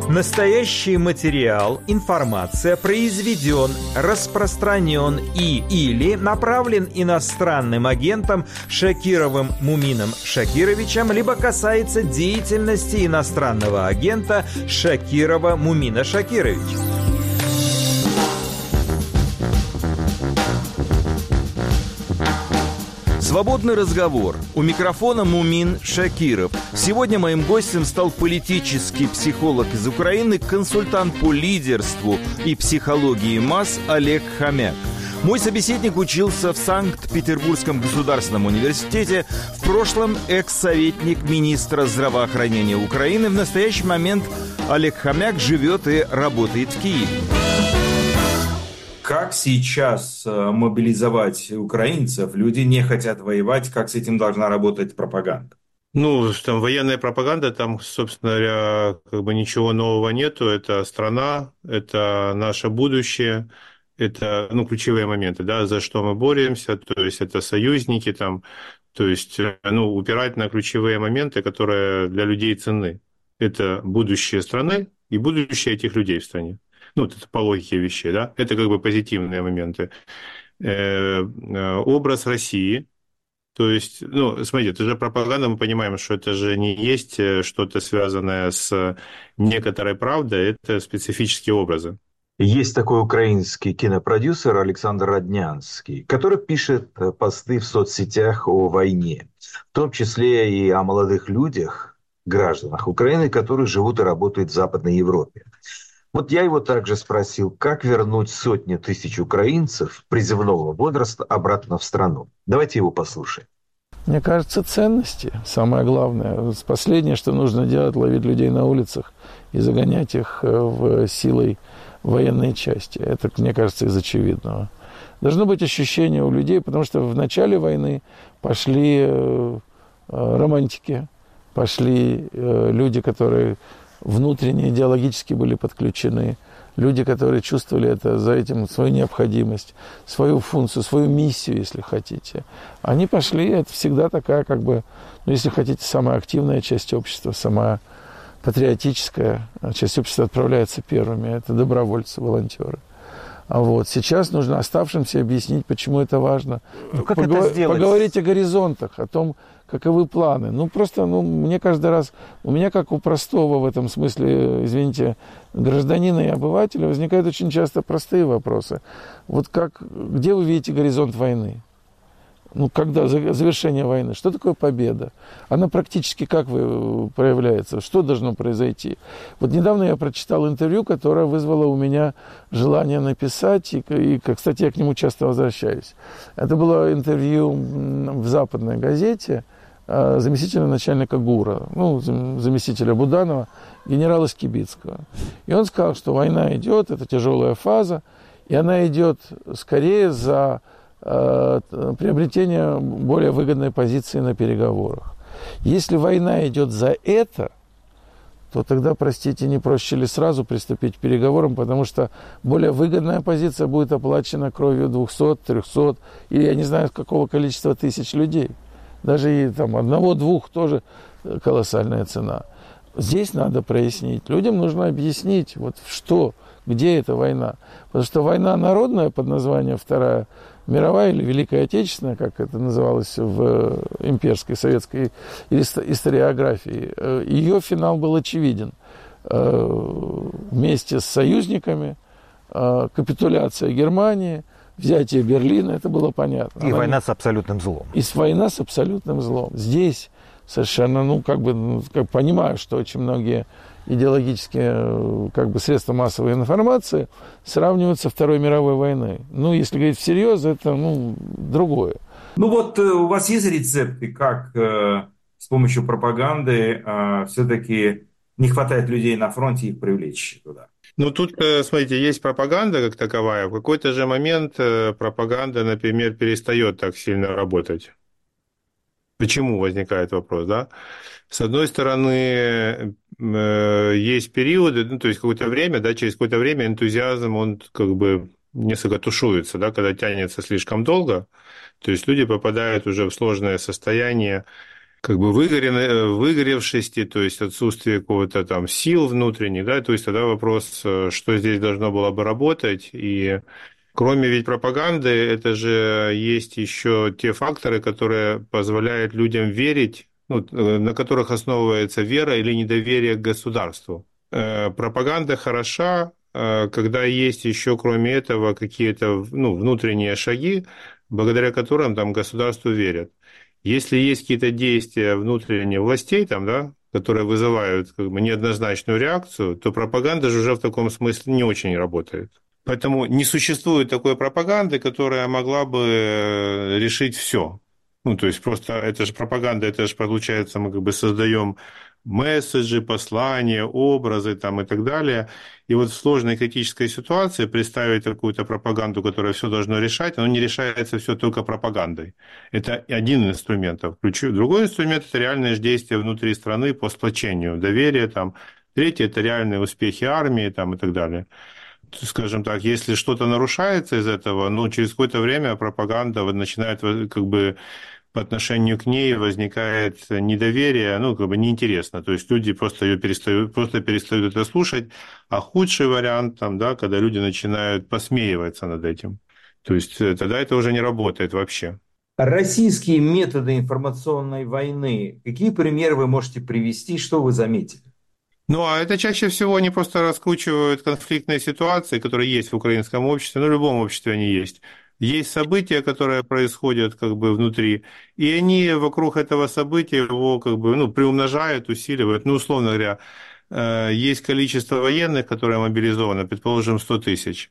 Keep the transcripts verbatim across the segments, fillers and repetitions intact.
Настоящий материал, информация произведен, распространен и или направлен иностранным агентом Шакировым Мумином Шакировичем, либо касается деятельности иностранного агента Шакирова Мумина Шакировича. Свободный разговор. У микрофона Мумин Шакиров. Сегодня моим гостем стал политический психолог из Украины, консультант по лидерству и психологии масс Олег Хомяк. Мой собеседник учился в Санкт-Петербургском государственном университете, в прошлом экс-советник министра здравоохранения Украины. В настоящий момент Олег Хомяк живет и работает в Киеве. Как сейчас мобилизовать украинцев? Люди не хотят воевать. Как с этим должна работать пропаганда? Ну, там военная пропаганда, там, собственно говоря, как бы ничего нового нету. Это страна, это наше будущее, это, ну, ключевые моменты, да, за что мы боремся, то есть это союзники там, то есть, ну, упирать на ключевые моменты, которые для людей ценны. Это будущее страны и будущее этих людей в стране. Ну, это по логике вещей, да, это как бы позитивные моменты. Образ России, то есть, ну, смотрите, это же пропаганда, мы понимаем, что это же не есть что-то связанное с некоторой правдой, это специфические образы. Есть такой украинский кинопродюсер Александр Роднянский, который пишет посты в соцсетях о войне, в том числе и о молодых людях, гражданах Украины, которые живут и работают в Западной Европе. Вот я его также спросил, как вернуть сотни тысяч украинцев призывного возраста обратно в страну. Давайте его послушаем. Мне кажется, ценности самое главное. Последнее, что нужно делать, ловить людей на улицах и загонять их в силой военной части. Это, мне кажется, из очевидного. Должно быть ощущение у людей, потому что в начале войны пошли романтики, пошли люди, которые внутренне идеологически были подключены, люди, которые чувствовали это, за этим свою необходимость, свою функцию, свою миссию, если хотите. Они пошли, это всегда такая, как бы, ну, если хотите, самая активная часть общества, самая патриотическая часть общества отправляется первыми. Это добровольцы, волонтеры. А вот сейчас нужно оставшимся объяснить, почему это важно. Ну, как Поговор... это сделать? Поговорить о горизонтах, о том, каковы планы. Ну, просто, ну, мне каждый раз, у меня, как у простого в этом смысле, извините, гражданина и обывателя, возникают очень часто простые вопросы. Вот как, где вы видите горизонт войны? Ну, когда завершение войны? Что такое победа? Она практически как проявляется? Что должно произойти? Вот недавно я прочитал интервью, которое вызвало у меня желание написать, и, и кстати, я к нему часто возвращаюсь. Это было интервью в западной газете заместителя начальника ГУРа, ну, заместителя Буданова, генерала Скибицкого. И он сказал, что война идет, это тяжелая фаза, и она идет скорее за приобретение более выгодной позиции на переговорах. Если война идет за это, то тогда, простите, не проще ли сразу приступить к переговорам, потому что более выгодная позиция будет оплачена кровью двухсот, трехсот, или я не знаю, какого количества тысяч людей. Даже и там одного-двух тоже колоссальная цена. Здесь надо прояснить. Людям нужно объяснить, вот что, где эта война. Потому что война народная под названием Вторая мировая или Великая Отечественная, как это называлось в имперской советской историографии, ее финал был очевиден. Вместе с союзниками, капитуляция Германии, взятие Берлина, это было понятно. И Она война не... с абсолютным злом. И война с абсолютным злом. Здесь совершенно, ну, как бы, ну, как понимаю, что очень многие идеологические, как бы, средства массовой информации сравнивают со Второй мировой войной. Ну, если говорить всерьез, это, ну, другое. Ну вот у вас есть рецепты, как э, с помощью пропаганды э, все-таки не хватает людей на фронте их привлечь туда? Ну, тут, смотрите, есть пропаганда как таковая. В какой-то же момент пропаганда, например, перестает так сильно работать. Почему, возникает вопрос, да? С одной стороны, есть периоды, ну, то есть какое-то время, да, через какое-то время энтузиазм, он как бы несколько тушуется, да, когда тянется слишком долго, то есть люди попадают уже в сложное состояние как бы выгорен- выгоревшести, то есть отсутствие какого-то там сил внутренних, да, то есть тогда вопрос, э, что здесь должно было бы работать, и кроме ведь пропаганды, это же есть еще те факторы, которые позволяют людям верить, ну, э, на которых основывается вера или недоверие к государству. Э, Пропаганда хороша, э, когда есть еще, кроме этого, какие-то, ну, внутренние шаги, благодаря которым там государству верят. Если есть какие-то действия внутренние властей, там, да, которые вызывают как бы неоднозначную реакцию, то пропаганда же уже в таком смысле не очень работает. Поэтому не существует такой пропаганды, которая могла бы э, решить все. Ну, то есть просто это же пропаганда, это же получается, мы как бы создаем месседжи, послания, образы там и так далее. И вот в сложной критической ситуации представить какую-то пропаганду, которая все должно решать, оно не решается все только пропагандой. Это один из инструментов. Ключу- Другой инструмент – это реальное действие внутри страны по сплочению доверия. Там. Третий – это реальные успехи армии там, и так далее. Скажем так, если что-то нарушается из этого, ну, через какое-то время пропаганда вот начинает как бы по отношению к ней возникает недоверие, ну, как бы неинтересно. То есть люди просто ее перестают, просто перестают это слушать. А худший вариант, там, да, когда люди начинают посмеиваться над этим. То есть тогда это уже не работает вообще. Российские методы информационной войны. Какие примеры вы можете привести, что вы заметили? Ну, а это чаще всего они просто раскручивают конфликтные ситуации, которые есть в украинском обществе, ну, в любом обществе они есть. Есть события, которые происходят как бы внутри, и они вокруг этого события его как бы, ну, приумножают, усиливают. Ну, условно говоря, э, есть количество военных, которые мобилизованы, предположим, сто тысяч.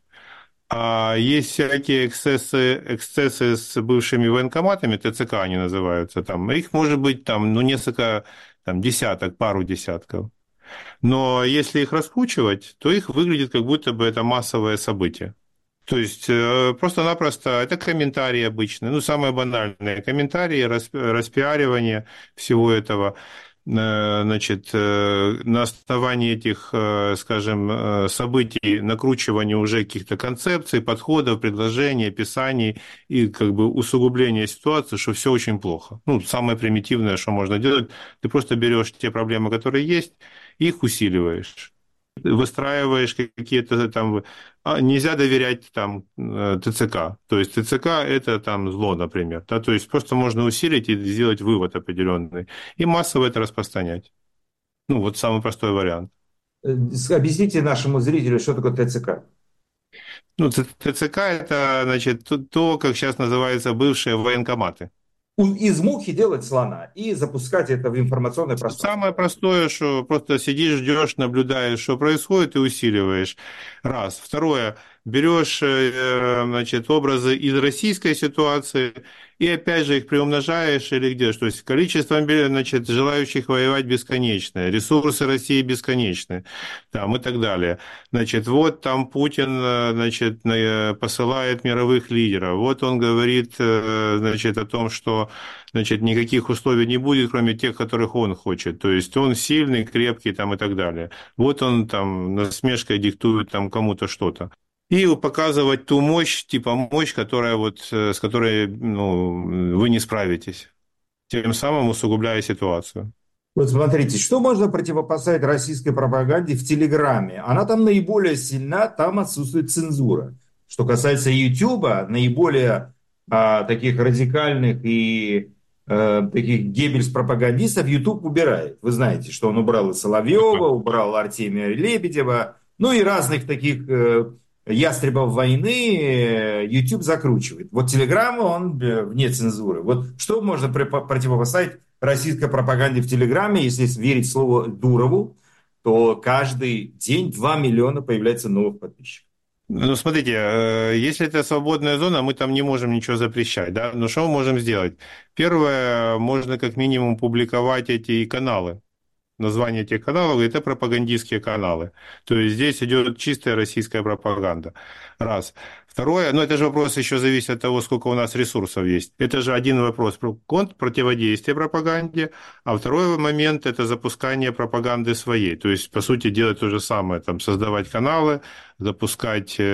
А есть всякие эксцессы, эксцессы с бывшими военкоматами, ТЦК они называются, там, их может быть там, ну, несколько, там, десяток, пару десятков. Но если их раскручивать, то их выглядит, как будто бы это массовое событие. То есть э, просто-напросто это комментарии обычные, ну, самые банальные комментарии, распиаривание всего этого. Э, Значит, э, на основании этих, э, скажем, э, событий накручивание уже каких-то концепций, подходов, предложений, описаний и как бы усугубление ситуации, что все очень плохо. Ну, самое примитивное, что можно делать, ты просто берешь те проблемы, которые есть, их усиливаешь, выстраиваешь какие-то там... А, нельзя доверять там ТЦК. То есть ТЦК – это там зло, например. Да? То есть просто можно усилить и сделать вывод определенный. И массово это распространять. Ну, вот самый простой вариант. Объясните нашему зрителю, что такое ТЦК. Ну, ТЦК – это, значит, то, как сейчас называются бывшие военкоматы. Из мухи делать слона и запускать это в информационное пространство. Самое простое, что просто сидишь, ждешь, наблюдаешь, что происходит, и усиливаешь. Раз. Второе. Берешь, значит, образы из российской ситуации и опять же их приумножаешь или где. То есть количество, значит, желающих воевать бесконечное, ресурсы России бесконечны, там, и так далее. Значит, вот там Путин, значит, посылает мировых лидеров. Вот он говорит, значит, о том, что, значит, никаких условий не будет, кроме тех, которых он хочет. То есть он сильный, крепкий там, и так далее. Вот он там насмешкой диктует там кому-то что-то. И показывать ту мощь, типа мощь, которая вот, с которой ну, вы не справитесь, тем самым усугубляя ситуацию. Вот смотрите, что можно противопоставить российской пропаганде в Телеграме? Она там наиболее сильна, там отсутствует цензура. Что касается Ютуба, наиболее а, таких радикальных и а, таких геббельс-пропагандистов Ютуб убирает. Вы знаете, что он убрал и Соловьева, убрал Артемия Лебедева, ну и разных таких... ястребов войны YouTube закручивает. Вот Telegram, он вне цензуры. Вот что можно противопоставить российской пропаганде в Телеграме, если верить слову Дурову, то каждый день два миллиона появляется новых подписчиков. Ну, смотрите, если это свободная зона, мы там не можем ничего запрещать, да? Но что мы можем сделать? Первое, можно как минимум публиковать эти каналы. Название этих каналов, это пропагандистские каналы. То есть здесь идет чистая российская пропаганда. Раз. Второе, ну это же вопрос еще зависит от того, сколько у нас ресурсов есть. Это же один вопрос про противодействие пропаганде, а второй момент – это запускание пропаганды своей. То есть, по сути, делать то же самое, там, создавать каналы, запускать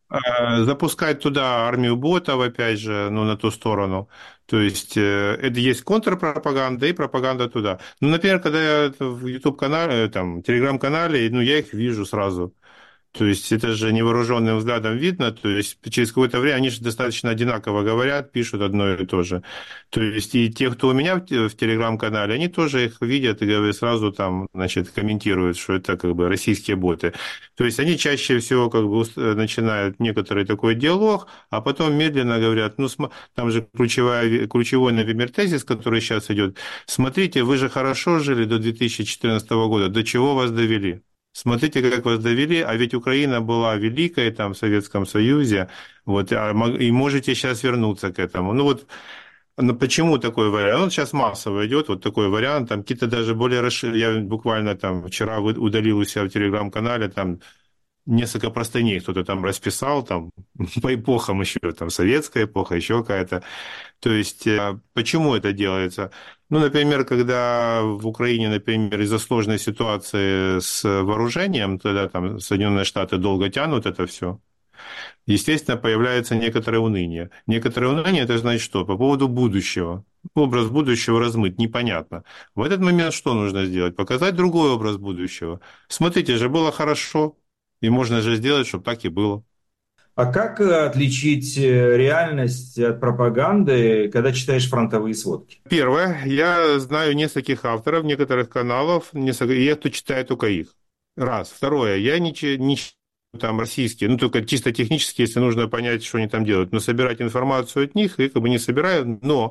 э, запускать туда армию ботов, опять же, ну, на ту сторону. То есть э, это есть контрпропаганда и пропаганда туда. Ну, например, когда я в YouTube-канале, там, Telegram-канале, ну, я их вижу сразу. То есть это же невооруженным взглядом видно, то есть через какое-то время они же достаточно одинаково говорят, пишут одно и то же. То есть и те, кто у меня в в Телеграм-канале, они тоже их видят и говорят, сразу там, значит, комментируют, что это как бы российские боты. То есть они чаще всего как бы ус- начинают некоторый такой диалог, а потом медленно говорят, ну, см- там же ключевая, ключевой, например, тезис, который сейчас идет, смотрите, вы же хорошо жили до две тысячи четырнадцатого года, до чего вас довели? Смотрите, как вас довели, а ведь Украина была великой там в Советском Союзе, вот, а мо- и можете сейчас вернуться к этому. Ну вот, ну, почему такой вариант? Он сейчас массово идет, вот такой вариант, там какие-то даже более расширенные, я буквально там вчера вы- удалил у себя в Телеграм-канале, там несколько простыней кто-то там расписал, там по эпохам еще, там советская эпоха, еще какая-то. То есть, э, почему это делается? Ну, например, когда в Украине, например, из-за сложной ситуации с вооружением, тогда там Соединенные Штаты долго тянут это все, естественно, появляется некоторое уныние. Некоторое уныние – это значит что? По поводу будущего. Образ будущего размыт, непонятно. В этот момент что нужно сделать? Показать другой образ будущего. Смотрите же, было хорошо, и можно же сделать, чтобы так и было. А как э, отличить э, реальность от пропаганды, когда читаешь фронтовые сводки? Первое, я знаю нескольких авторов, некоторых каналов, несколько, и я кто читает только их. Раз. Второе, я не, чи- не читаю там российские, ну только чисто технически, если нужно понять, что они там делают, но собирать информацию от них, я как бы не собираю, но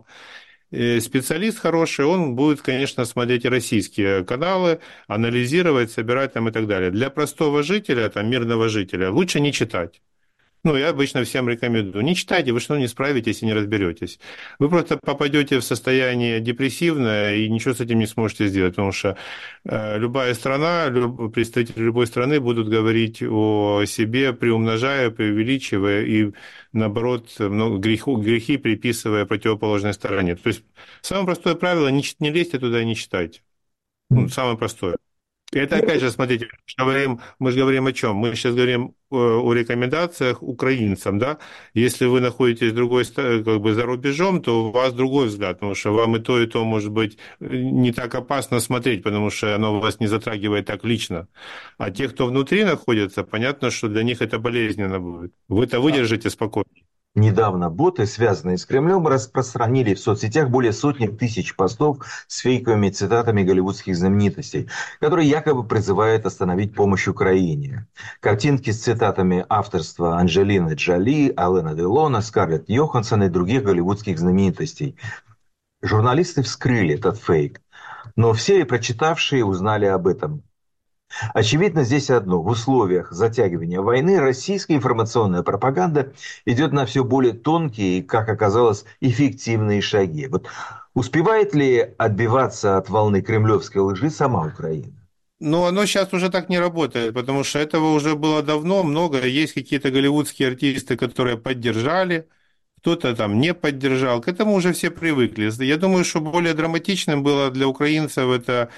э, специалист хороший, он будет, конечно, смотреть и российские каналы, анализировать, собирать там и так далее. Для простого жителя, там, мирного жителя, лучше не читать. Ну, я обычно всем рекомендую. Не читайте, вы что не справитесь и не разберетесь. Вы просто попадете в состояние депрессивное и ничего с этим не сможете сделать, потому что э, любая страна, люб, представители любой страны будут говорить о себе, приумножая, преувеличивая и, наоборот, много греху, грехи приписывая противоположной стороне. То есть самое простое правило – не, не лезьте туда и не читайте. Ну, самое простое. Это опять же, смотрите, мы же говорим, мы же говорим о чем? Мы сейчас говорим о, о рекомендациях украинцам, да? Если вы находитесь другой, ста- как бы за рубежом, то у вас другой взгляд, потому что вам и то, и то, может быть, не так опасно смотреть, потому что оно вас не затрагивает так лично. А те, кто внутри находится, понятно, что для них это болезненно будет. Вы-то выдержите спокойно. Недавно боты, связанные с Кремлем, распространили в соцсетях более сотни тысяч постов с фейковыми цитатами голливудских знаменитостей, которые якобы призывают остановить помощь Украине. Картинки с цитатами авторства Анджелины Джоли, Алена Делона, Скарлетт Йоханссон и других голливудских знаменитостей. Журналисты вскрыли этот фейк, но все и прочитавшие узнали об этом. Очевидно здесь одно. В условиях затягивания войны российская информационная пропаганда идет на все более тонкие и, как оказалось, эффективные шаги. Вот успевает ли отбиваться от волны кремлевской лжи сама Украина? Но оно сейчас уже так не работает, потому что этого уже было давно, много. Есть какие-то голливудские артисты, которые поддержали, кто-то там не поддержал. К этому уже все привыкли. Я думаю, что более драматичным было для украинцев это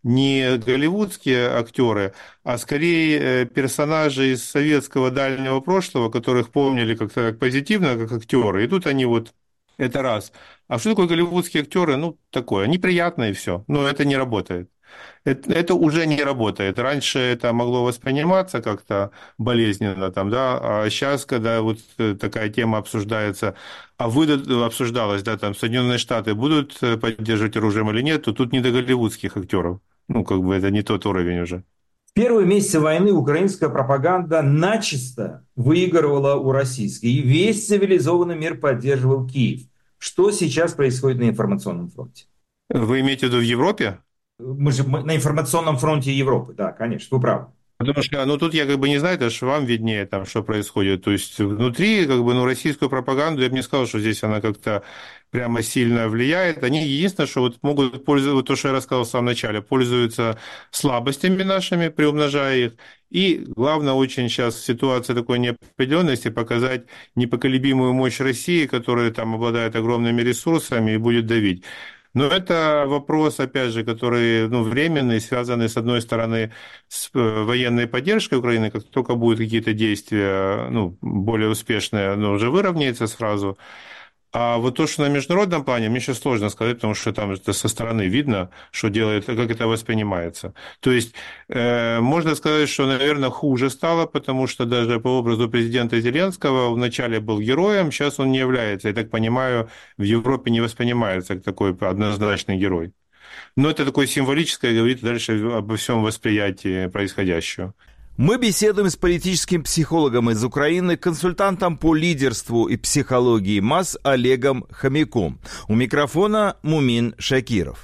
не голливудские актеры, а скорее э, персонажи из советского дальнего прошлого, которых помнили как-то так позитивно, как актеры. И тут они вот это раз. А что такое голливудские актеры? Ну, такое, неприятно и все. Но это не работает. Это, это уже не работает. Раньше это могло восприниматься как-то болезненно, там, да, а сейчас, когда вот такая тема обсуждается, а вы обсуждалось, да, там, Соединенные Штаты будут поддерживать оружием или нет, то тут не до голливудских актеров. Ну, как бы это не тот уровень уже. В первые месяцы войны украинская пропаганда начисто выигрывала у российской. И весь цивилизованный мир поддерживал Киев. Что сейчас происходит на информационном фронте? Вы имеете в виду в Европе? Мы же мы на информационном фронте Европы, да, конечно, вы правы. Потому что, ну, тут я как бы не знаю, это же вам виднее, там, что происходит. То есть внутри, как бы, ну, российскую пропаганду, я бы не сказал, что здесь она как-то прямо сильно влияет. Они единственное, что вот могут пользоваться, то, что я рассказал в самом начале, пользуются слабостями нашими, приумножая их. И главное, очень сейчас ситуация такой неопределенности, показать непоколебимую мощь России, которая там обладает огромными ресурсами и будет давить. Но это вопрос, опять же, который ну, временный, связанный, с одной стороны, с э, военной поддержкой Украины. Как только будут какие-то действия ну, более успешные, оно уже выровняется сразу. А вот то, что на международном плане, мне сейчас сложно сказать, потому что там это со стороны видно, что делает, как это воспринимается. То есть э, можно сказать, что, наверное, хуже стало, потому что даже по образу президента Зеленского вначале был героем, сейчас он не является. Я так понимаю, в Европе не воспринимается как такой однозначный герой. Но это такое символическое, говорит дальше обо всем восприятии происходящего. Мы беседуем с политическим психологом из Украины, консультантом по лидерству и психологии масс Олегом Хомяком. У микрофона Мумин Шакиров.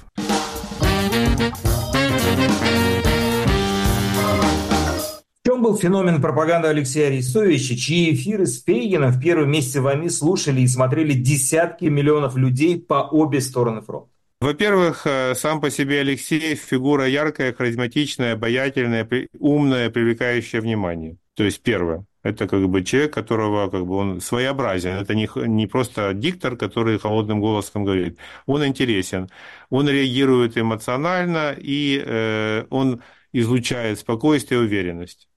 В чем был феномен пропаганды Алексея Арестовича, чьи эфиры с Фейгином в первом месяце войны слушали и смотрели десятки миллионов людей по обе стороны фронта? Во-первых, сам по себе Алексей фигура яркая, харизматичная, обаятельная, умная, привлекающая внимание. То есть первое. Это как бы человек, которого как бы он своеобразен. Это не, не просто диктор, который холодным голосом говорит. Он интересен, он реагирует эмоционально, и э, он излучает спокойствие и уверенность.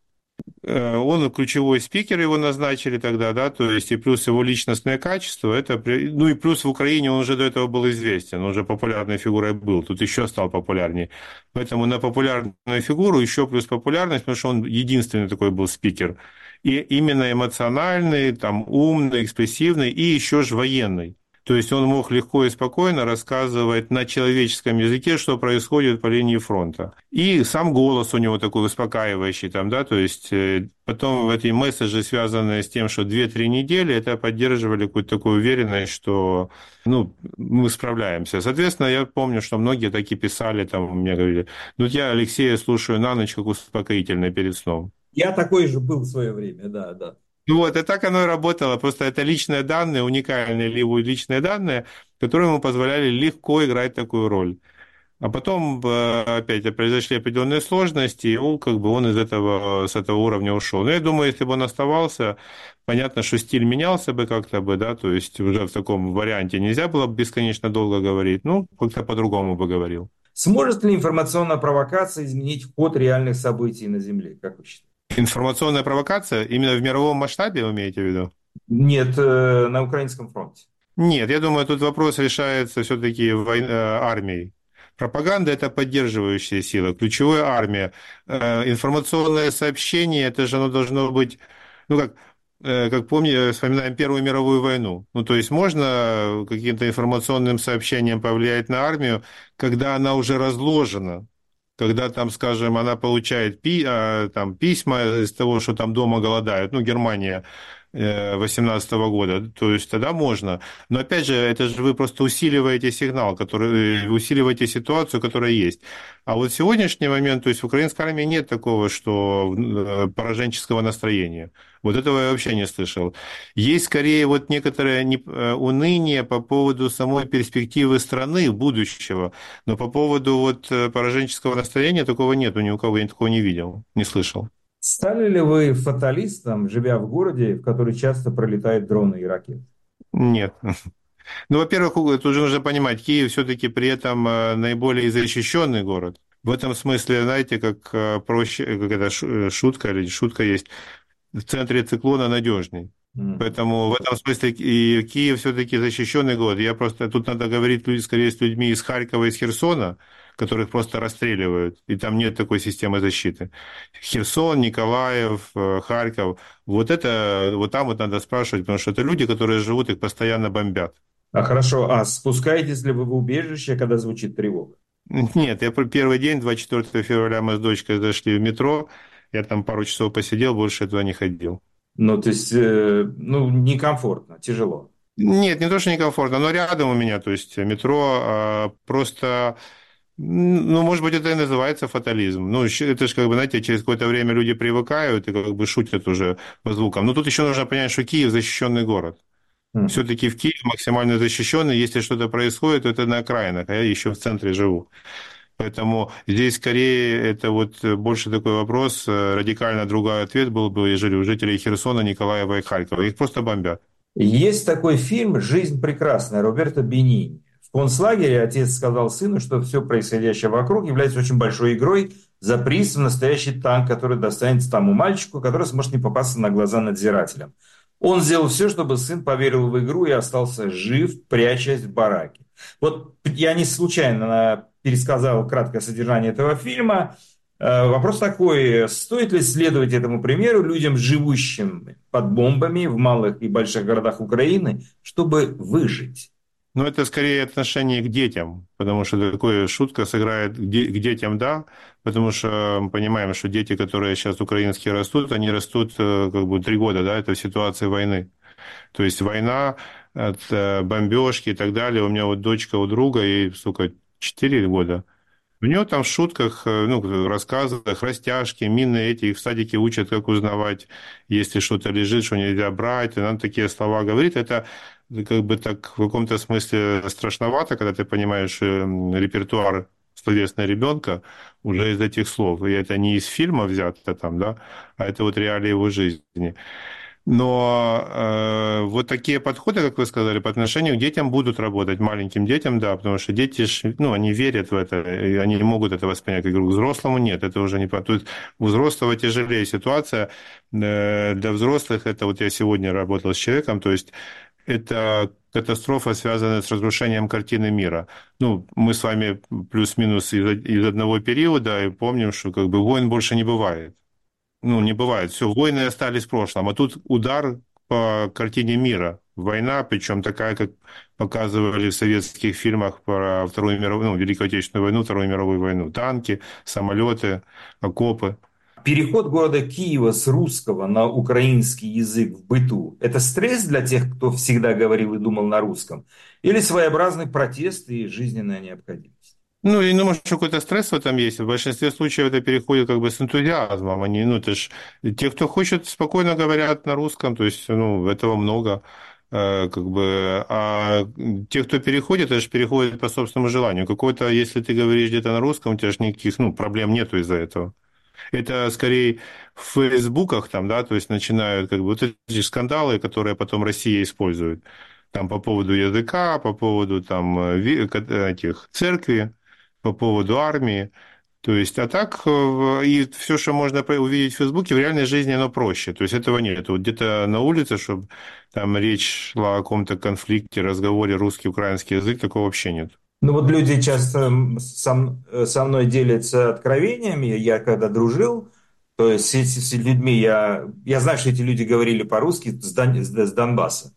Он ключевой спикер, его назначили тогда, да, то есть и плюс его личностное качество, это, ну и плюс в Украине он уже до этого был известен, он уже популярной фигурой был, тут еще стал популярнее. Поэтому на популярную фигуру еще плюс популярность, потому что он единственный такой был спикер. И именно эмоциональный, там, умный, экспрессивный и еще же военный. То есть он мог легко и спокойно рассказывать на человеческом языке, что происходит по линии фронта. И сам голос у него такой успокаивающий, там, да, то есть потом эти месседжи, связанные с тем, что две-три недели, это поддерживали какую-то такую уверенность, что ну, мы справляемся. Соответственно, я помню, что многие таки писали, там, мне говорили, ну, я Алексея слушаю на ночь как успокоительное перед сном. Я такой же был в свое время, да, да. Ну вот, и так оно и работало. Просто это личные данные, уникальные личные данные, которые ему позволяли легко играть такую роль. А потом опять произошли определенные сложности, и он, как бы, он из этого, с этого уровня ушел. Но я думаю, если бы он оставался, понятно, что стиль менялся бы как-то бы, да, то есть уже в таком варианте нельзя было бы бесконечно долго говорить, ну, как-то по-другому бы говорил. Сможет ли информационная провокация изменить ход реальных событий на Земле, как вы считаете? Информационная провокация именно в мировом масштабе, вы имеете в виду? Нет, на украинском фронте. Нет, я думаю, тут вопрос решается все-таки армией. Пропаганда – это поддерживающая сила, ключевая армия. Информационное сообщение – это же оно должно быть, ну как, как помню, вспоминаем Первую мировую войну. Ну, то есть можно каким-то информационным сообщением повлиять на армию, когда она уже разложена. Когда там, скажем, она получает пи, там, письма из того, что там дома голодают, ну, Германия восемнадцатого года, то есть тогда можно. Но опять же, это же вы просто усиливаете сигнал, который, усиливаете ситуацию, которая есть. А вот в сегодняшний момент, то есть в украинской армии нет такого, что пораженческого настроения. Вот этого я вообще не слышал. Есть скорее вот некоторое уныние по поводу самой перспективы страны, будущего, но по поводу вот пораженческого настроения такого нет, ни у кого я такого не видел, не слышал. Стали ли вы фаталистом, живя в городе, в который часто пролетают дроны и ракеты? Нет. Ну, во-первых, тут уже нужно понимать, Киев все-таки при этом наиболее защищенный город. В этом смысле, знаете, как проще, как это шутка или шутка есть, в центре циклона надежней. Mm. Поэтому в этом смысле и Киев все-таки защищенный город. Я просто тут надо говорить скорее с людьми из Харькова, из Херсона, которых просто расстреливают, и там нет такой системы защиты. Херсон, Николаев, Харьков, вот это, вот там вот надо спрашивать, потому что это люди, которые живут, их постоянно бомбят. А хорошо, а спускаетесь ли вы в убежище, когда звучит тревога? Нет, я первый день, двадцать четвёртого февраля, мы с дочкой зашли в метро, я там пару часов посидел, больше я туда не ходил. Ну, то есть, э, ну, некомфортно, тяжело. Нет, не то, что некомфортно, но рядом у меня, то есть метро, а, просто... Ну, может быть, это и называется фатализм. Ну, это же, как бы, знаете, через какое-то время люди привыкают и как бы шутят уже по звукам. Но тут еще нужно понять, что Киев защищенный город. Mm. Все-таки в Киеве максимально защищенный. Если что-то происходит, то это на окраинах, а я еще в центре живу. Поэтому здесь скорее это вот больше такой вопрос, радикально другой ответ был бы, ежели у жителей Херсона, Николаева и Харькова. Их просто бомбят. Есть такой фильм «Жизнь прекрасная» Роберто Бенини. В концлагере отец сказал сыну, что все происходящее вокруг является очень большой игрой за приз в настоящий танк, который достанется тому мальчику, который сможет не попасться на глаза надзирателям. Он сделал все, чтобы сын поверил в игру и остался жив, прячась в бараке. Вот я не случайно пересказал краткое содержание этого фильма. Вопрос такой, стоит ли следовать этому примеру людям, живущим под бомбами в малых и больших городах Украины, чтобы выжить? Ну, это скорее отношение к детям, потому что такое шутка сыграет к детям, да, потому что мы понимаем, что дети, которые сейчас украинские растут, они растут как бы три года, да, это в ситуации войны. То есть война, бомбежки и так далее. У меня вот дочка у друга, ей, сука, четыре года. У нее там в шутках, ну, рассказах, растяжки, мины эти, их в садике учат, как узнавать, если что-то лежит, что нельзя брать, и она такие слова говорит. Это как бы так в каком-то смысле страшновато, когда ты понимаешь репертуар словесного ребенка уже из этих слов. И это не из фильма взято там, да, а это вот реалии его жизни. Но э, вот такие подходы, как вы сказали, по отношению к детям будут работать, маленьким детям, да, потому что дети, ну, они верят в это, и они не могут это воспринять как игру. К взрослому нет, это уже не... То есть у взрослого тяжелее ситуация. Э, для взрослых это вот я сегодня работал с человеком, то есть это катастрофа, связанная с разрушением картины мира. Ну, мы с вами плюс-минус из, из одного периода и помним, что как бы войн больше не бывает. Ну, не бывает. Все, войны остались в прошлом. А тут удар по картине мира. Война, причем такая, как показывали в советских фильмах про Вторую мировую, ну, Великую Отечественную войну, Вторую мировую войну. Танки, самолеты, окопы. Переход города Киева с русского на украинский язык в быту – это стресс для тех, кто всегда говорил и думал на русском? Или своеобразный протест и жизненная необходимость? Ну, и, ну, может, какой-то стресс в этом есть. В большинстве случаев это переходит как бы с энтузиазмом. Они, ну, это ж те, кто хочет, спокойно говорят на русском, то есть, ну, этого много. Как бы, а те, кто переходит, это же переходит по собственному желанию. Какой-то, если ты говоришь где-то на русском, у тебя же никаких, ну, проблем нету из-за этого. Это скорее в фейсбуках там, да, то есть начинают как бы вот эти скандалы, которые потом Россия использует. Там по поводу языка, по поводу там этих церкви, по поводу армии. То есть, а так, и все, что можно увидеть в Фейсбуке, в реальной жизни оно проще. То есть, этого нет. Вот где-то на улице, чтобы там речь шла о каком-то конфликте, разговоре русский, украинский язык, такого вообще нет. Ну вот люди часто со, со мной делятся откровениями. Я когда дружил, то есть с этими людьми, я, я знаю, что эти люди говорили по-русски с, Дон, с Донбасса.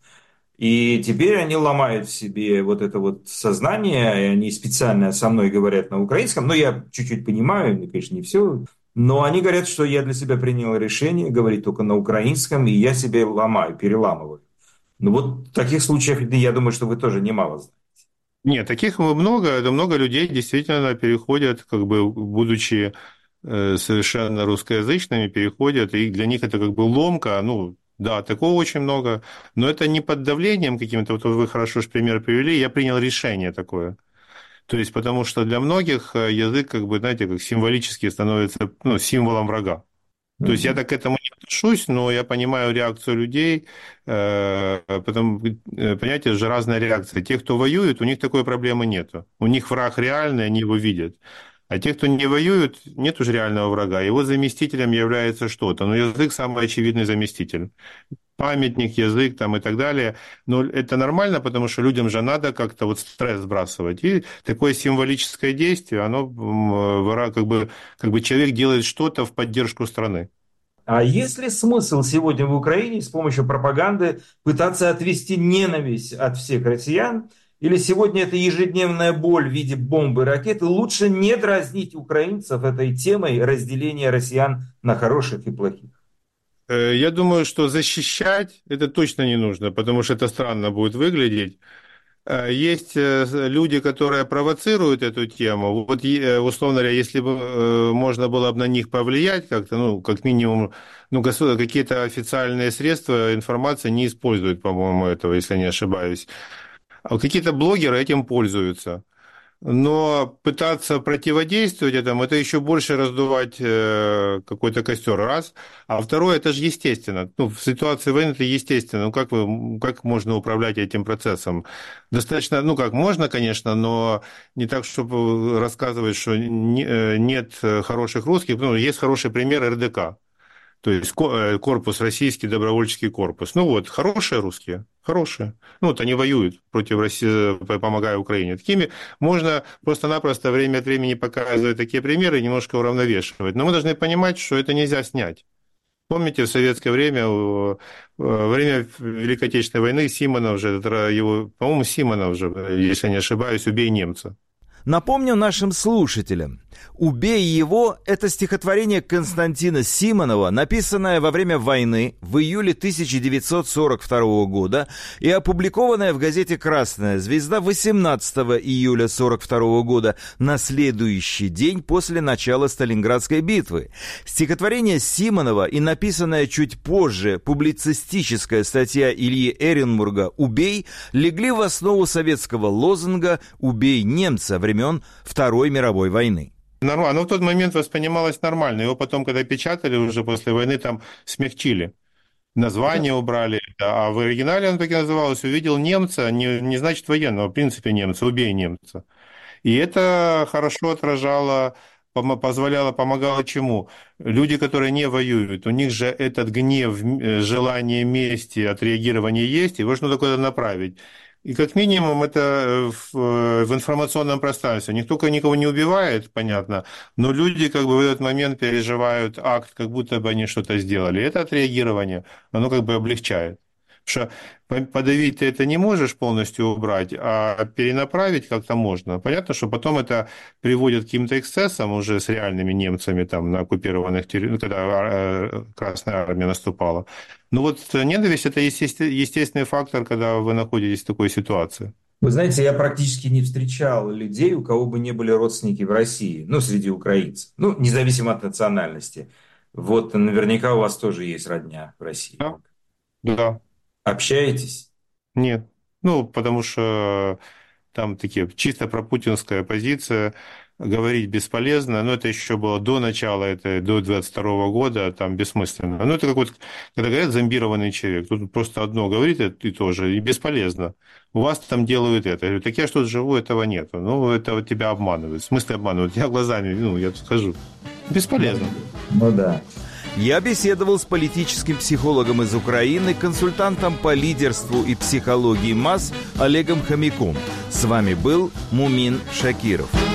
И теперь они ломают в себе вот это вот сознание, и они специально со мной говорят на украинском. Ну, я чуть-чуть понимаю, конечно, не все. Но они говорят, что я для себя принял решение говорить только на украинском, и я себе ломаю, переламываю. Ну, вот в таких случаях, я думаю, что вы тоже немало знаете. Нет, таких много, это много людей действительно переходят, как бы, будучи совершенно русскоязычными, переходят, и для них это как бы ломка, ну, да, такого очень много, но это не под давлением каким-то, вот вы хорошо же пример привели, я принял решение такое. То есть, потому что для многих язык, как бы, знаете, как символически становится, ну, символом врага. То есть я так к этому не отношусь, но я понимаю реакцию людей, потому, понимаете, это же разная реакция. Те, кто воюет, у них такой проблемы нет. У них враг реальный, они его видят. А те, кто не воюют, нет уже реального врага. Его заместителем является что-то. Но язык самый очевидный заместитель. Памятник, язык там и так далее. Но это нормально, потому что людям же надо как-то вот стресс сбрасывать. И такое символическое действие, оно как бы, как бы человек делает что-то в поддержку страны. А есть ли смысл сегодня в Украине с помощью пропаганды пытаться отвести ненависть от всех россиян? Или сегодня это ежедневная боль в виде бомбы и ракет? Лучше не дразнить украинцев этой темой разделения россиян на хороших и плохих? Я думаю, что защищать это точно не нужно, потому что это странно будет выглядеть. Есть люди, которые провоцируют эту тему. Вот, условно говоря, если бы можно было бы на них повлиять как-то, ну, как минимум, ну, какие-то официальные средства информации не используют, по-моему, этого, если не ошибаюсь. А какие-то блогеры этим пользуются. Но пытаться противодействовать этому, это еще больше раздувать какой-то костер, раз. А второе, это же естественно. Ну, в ситуации войны это естественно. Ну, как, вы, как можно управлять этим процессом? Достаточно, ну, как можно, конечно, но не так, чтобы рассказывать, что нет хороших русских. Ну, есть хороший пример эр дэ ка. То есть корпус, российский добровольческий корпус. Ну вот, хорошие русские, хорошие. Ну вот они воюют против России, помогая Украине. Такими можно просто-напросто время от времени показывать такие примеры и немножко уравновешивать. Но мы должны понимать, что это нельзя снять. Помните, в советское время, во время Великой Отечественной войны Симонов же, его, по-моему, Симонов же, если не ошибаюсь, «Убей немца». Напомню нашим слушателям, «Убей его» — это стихотворение Константина Симонова, написанное во время войны в июле тысяча девятьсот сорок второго года и опубликованное в газете «Красная звезда» восемнадцатого июля сорок второго года, на следующий день после начала Сталинградской битвы. Стихотворение Симонова и написанная чуть позже публицистическая статья Ильи Эренбурга «Убей» легли в основу советского лозунга «Убей немца» времен Второй мировой войны. Нормально. Оно в тот момент воспринималось нормально. Его потом, когда печатали уже после войны, там смягчили. Название убрали. А в оригинале оно так и называлось «Увидел немца», не, не значит военного, в принципе немца, «Убей немца». И это хорошо отражало, позволяло, помогало чему? Люди, которые не воюют, у них же этот гнев, желание мести, отреагирования есть, его же надо куда-то направить. И как минимум это в, в информационном пространстве. Никто никого не убивает, понятно, но люди как бы в этот момент переживают акт, как будто бы они что-то сделали. Это отреагирование, оно как бы облегчает. Потому что подавить ты это не можешь полностью убрать, а перенаправить как-то можно. Понятно, что потом это приводит к каким-то эксцессам уже с реальными немцами там, на оккупированных территориях, когда Красная Армия наступала. Но вот ненависть – это естественный фактор, когда вы находитесь в такой ситуации. Вы знаете, я практически не встречал людей, у кого бы не были родственники в России, ну, среди украинцев, ну, независимо от национальности. Вот наверняка у вас тоже есть родня в России. Да. Да. Общаетесь? Нет. Ну, потому что там такие чисто пропутинская позиция, говорить бесполезно, но это еще было до начала, это до двадцать второго года, там бессмысленно. Ну, это как вот, когда говорят зомбированный человек, тут просто одно говорит и то же, и бесполезно. У вас там делают это. Я говорю, так я что-то живу, этого нету. Ну, это вот тебя обманывают. В смысле обманывают? Я глазами, ну, я тут скажу. Бесполезно. Ну, да. Я беседовал с политическим психологом из Украины, консультантом по лидерству и психологии масс Олегом Хомяком. С вами был Мумин Шакиров.